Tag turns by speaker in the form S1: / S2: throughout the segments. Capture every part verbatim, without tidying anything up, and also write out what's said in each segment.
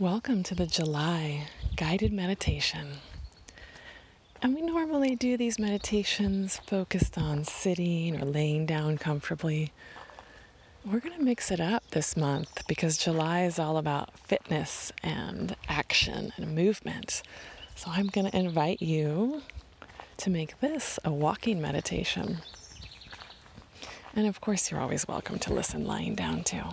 S1: Welcome to the July guided meditation. And we normally do these meditations focused on sitting or laying down comfortably. We're going to mix it up this month because July is all about fitness and action and movement. So I'm going to invite you to make this a walking meditation. And of course, you're always welcome to listen lying down too,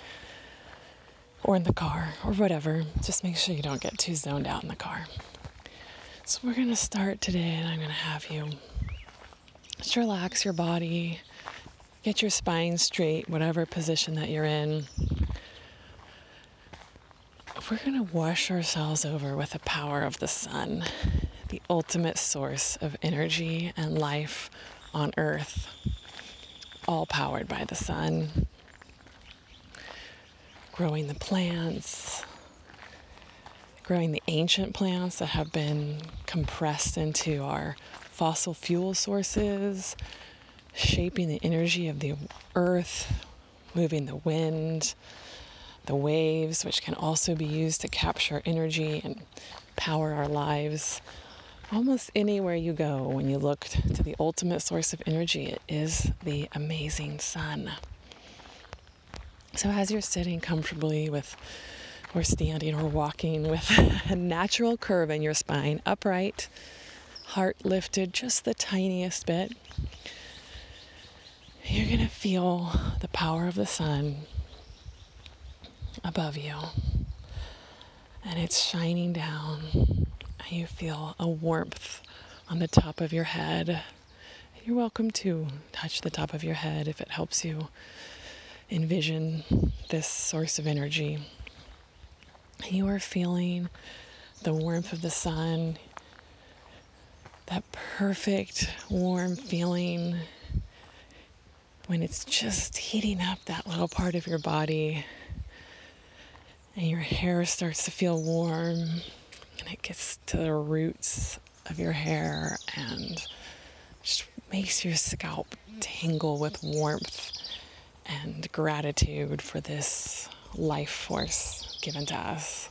S1: or in the car, or whatever. Just make sure you don't get too zoned out in the car. So we're going to start today, and I'm going to have you just relax your body, get your spine straight, whatever position that you're in. We're going to wash ourselves over with the power of the sun, the ultimate source of energy and life on earth, all powered by the sun. Growing the plants, growing the ancient plants that have been compressed into our fossil fuel sources, shaping the energy of the earth, moving the wind, the waves, which can also be used to capture energy and power our lives. Almost anywhere you go, when you look to the ultimate source of energy, it is the amazing sun. So as you're sitting comfortably with, or standing or walking with a natural curve in your spine, upright, heart lifted just the tiniest bit, you're going to feel the power of the sun above you. And it's shining down. And you feel a warmth on the top of your head. You're welcome to touch the top of your head if it helps you envision this source of energy. You are feeling the warmth of the sun, that perfect warm feeling when it's just heating up that little part of your body and your hair starts to feel warm and it gets to the roots of your hair and just makes your scalp tingle with warmth and gratitude for this life force given to us.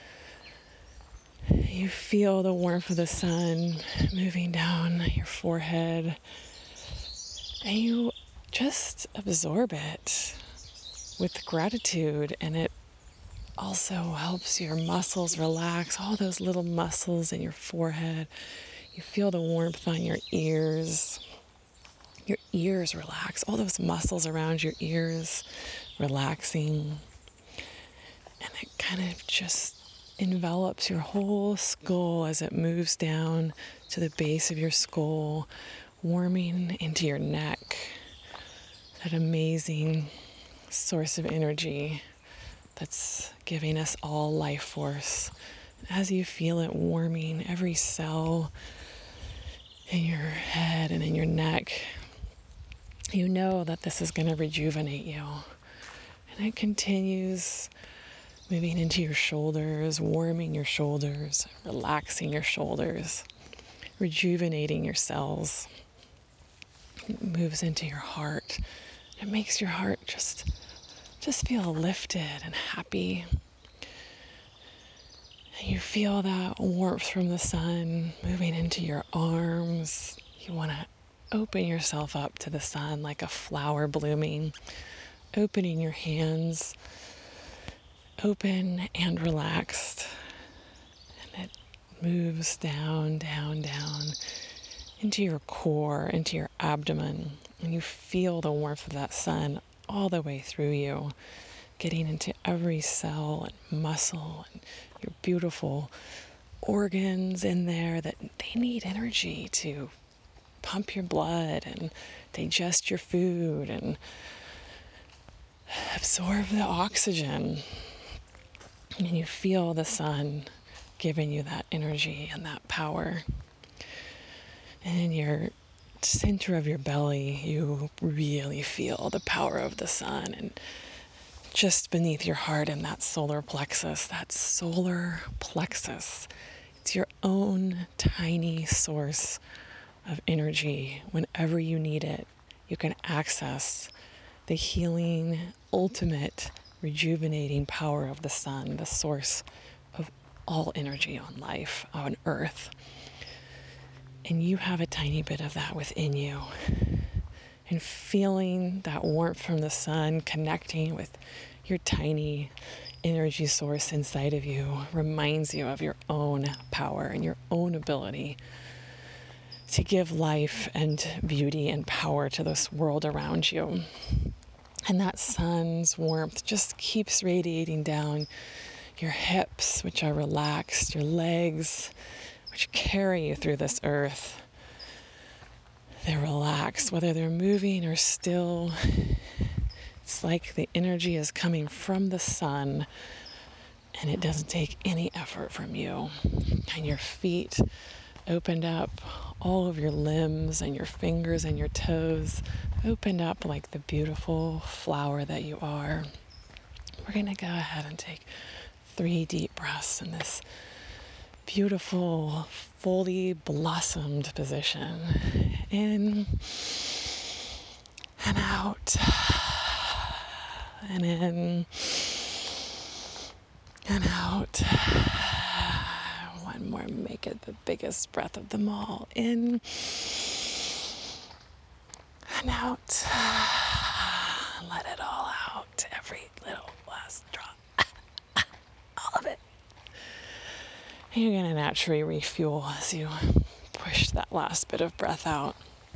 S1: You feel the warmth of the sun moving down your forehead, and you just absorb it with gratitude, and it also helps your muscles relax, all those little muscles in your forehead. You feel the warmth on your ears. Your ears relax, all those muscles around your ears relaxing. And it kind of just envelops your whole skull as it moves down to the base of your skull, warming into your neck. That amazing source of energy that's giving us all life force. As you feel it warming every cell in your head and in your neck, you know that this is going to rejuvenate you. And it continues moving into your shoulders, warming your shoulders, relaxing your shoulders, rejuvenating your cells. It moves into your heart. It makes your heart just, just feel lifted and happy. And you feel that warmth from the sun moving into your arms. You want to open yourself up to the sun like a flower blooming, opening your hands, open and relaxed. And it moves down, down, down into your core, into your abdomen. And you feel the warmth of that sun all the way through you, getting into every cell and muscle and your beautiful organs in there that they need energy to pump your blood and digest your food and absorb the oxygen. And you feel the sun giving you that energy and that power. And in your center of your belly, you really feel the power of the sun. And just beneath your heart in that solar plexus, that solar plexus, it's your own tiny source of energy. Whenever you need it, you can access the healing, ultimate rejuvenating power of the sun, the source of all energy on life, on earth. And you have a tiny bit of that within you. And feeling that warmth from the sun, connecting with your tiny energy source inside of you, reminds you of your own power and your own ability to give life and beauty and power to this world around you. And that sun's warmth just keeps radiating down your hips, which are relaxed, your legs, which carry you through this earth. They're relaxed, whether they're moving or still. It's like the energy is coming from the sun, and it doesn't take any effort from you. And your feet opened up, all of your limbs and your fingers and your toes opened up like the beautiful flower that you are. We're going to go ahead and take three deep breaths in this beautiful, fully blossomed position. In and out, and in and out. One more, make it the biggest breath of them all. In and out. Let it all out, every little last drop. All of it. And you're going to naturally refuel as you push that last bit of breath out.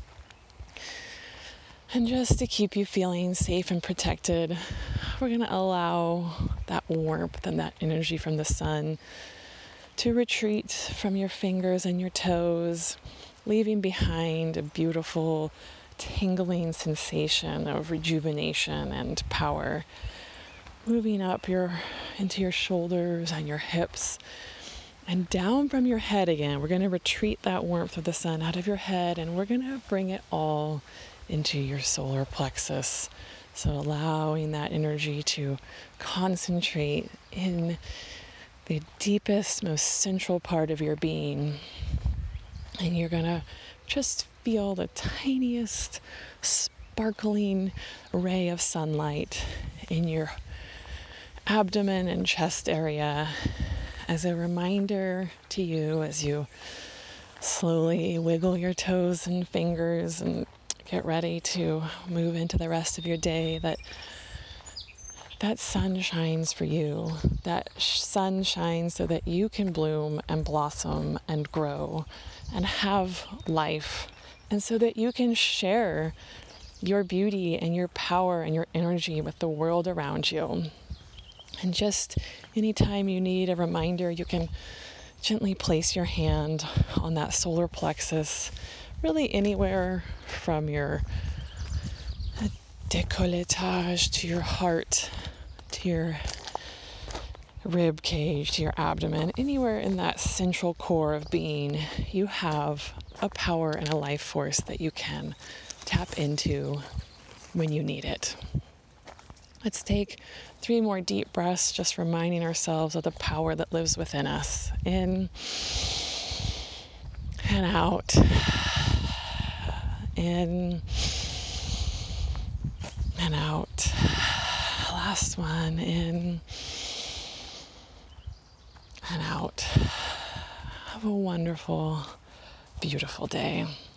S1: And just to keep you feeling safe and protected, we're going to allow that warmth and that energy from the sun to retreat from your fingers and your toes, leaving behind a beautiful, tingling sensation of rejuvenation and power, moving up your into your shoulders and your hips, and down from your head again. We're going to retreat that warmth of the sun out of your head, and we're going to bring it all into your solar plexus. So allowing that energy to concentrate in the deepest, most central part of your being. And you're going to just feel the tiniest sparkling ray of sunlight in your abdomen and chest area as a reminder to you as you slowly wiggle your toes and fingers and get ready to move into the rest of your day, that that sun shines for you. That sun shines so that you can bloom and blossom and grow and have life, and so that you can share your beauty and your power and your energy with the world around you. And just anytime you need a reminder, you can gently place your hand on that solar plexus, really anywhere from your décolletage to your heart, to your rib cage, to your abdomen, anywhere in that central core of being. You have a power and a life force that you can tap into when you need it. Let's take three more deep breaths, just reminding ourselves of the power that lives within us. In and out. In and out. Last one. In and out. Have a wonderful, beautiful day.